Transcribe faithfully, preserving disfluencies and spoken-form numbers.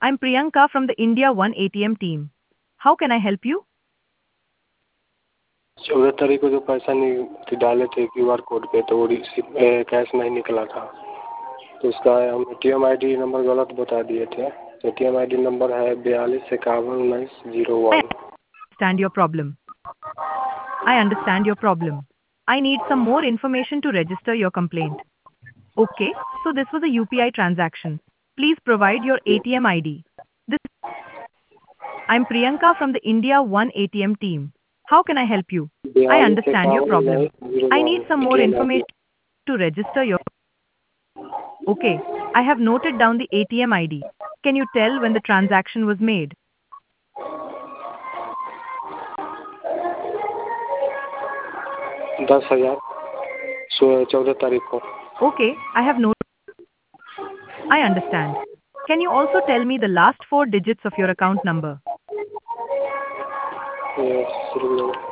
I'm Priyanka from the India One A T M team. How can I help you? चौदह तारीख को जो पैसा नहीं थी डाले थे क्यू आर कोड पे, तो वो रिसीव कैश नहीं निकला था। तो उसका हम A T M I D number गलत बता दिए थे। A T M I D number है बयालीस इक्यावन उन्नीस zero I one. understand your problem. I understand your problem. I need some more information to register your complaint. Okay, so this was a U P I transaction. Please provide your A T M I D. This I'm Priyanka from the India One A T M team. How can I help you? I बयालीस understand your इक्यावन problem. उन्नीस zero I one need some a more T M I D. information to register your. Okay, I have noted down the A T M I D. Can you tell when the transaction was made? दस हजार चौदह तारीख को। Okay, I have noted. I understand. Can you also tell me the last four digits of your account number? ये शुरू में